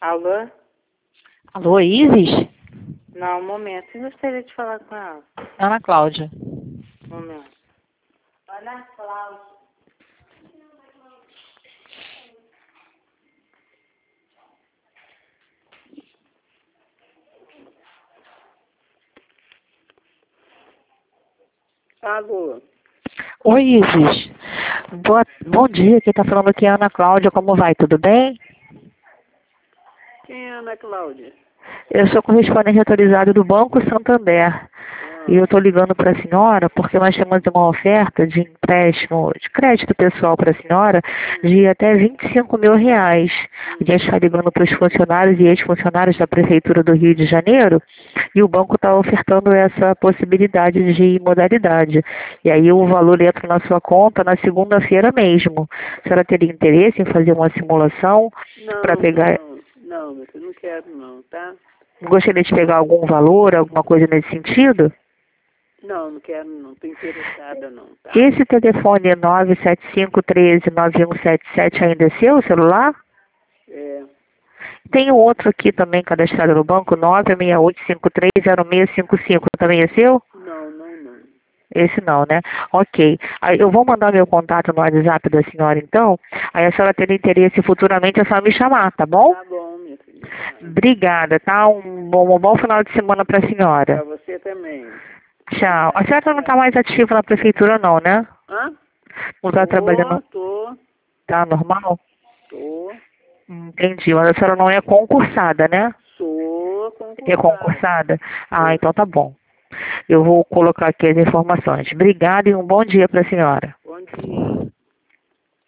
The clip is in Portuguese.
Alô? Alô, Isis? Não, um momento. Eu gostaria de falar com ela. Ana Cláudia. Um momento. Ana Cláudia. Alô? Oi, Isis. Bom dia, quem está falando aqui é a Ana Cláudia. Como vai? Tudo bem? Quem é Ana Cláudia? Eu sou correspondente autorizado do Banco Santander. E eu estou ligando para a senhora porque nós temos uma oferta de empréstimo, de crédito pessoal para a senhora, de até R$ 25.000. A gente está ligando para os funcionários e ex-funcionários da Prefeitura do Rio de Janeiro e o banco está ofertando essa possibilidade de modalidade. E aí o valor entra na sua conta na segunda-feira mesmo. A senhora teria interesse em fazer uma simulação para pegar... Não, mas eu não quero não, tá? Gostaria de pegar algum valor, alguma coisa nesse sentido? Não quero não, tô interessada não, tá? Esse telefone 975139177 ainda é seu celular? É, Tem um outro aqui também cadastrado no banco, 968530655, também é seu? não. Esse não, né? Ok. Aí eu vou mandar meu contato no WhatsApp da senhora então. Aí a senhora tendo interesse futuramente é só me chamar, tá bom? Tá bom, minha filha. Obrigada, tá? Um bom final de semana pra Pra senhora. você também. Tchau. A senhora não tá mais ativa na prefeitura não, né? Hã? Não tá trabalhando, Tô. tá normal? Entendi, mas a senhora não é concursada, né? Sou É concursada. concursada? Ah, então tá bom. Eu vou colocar aqui as informações. Obrigada e um bom dia para a senhora. Bom dia.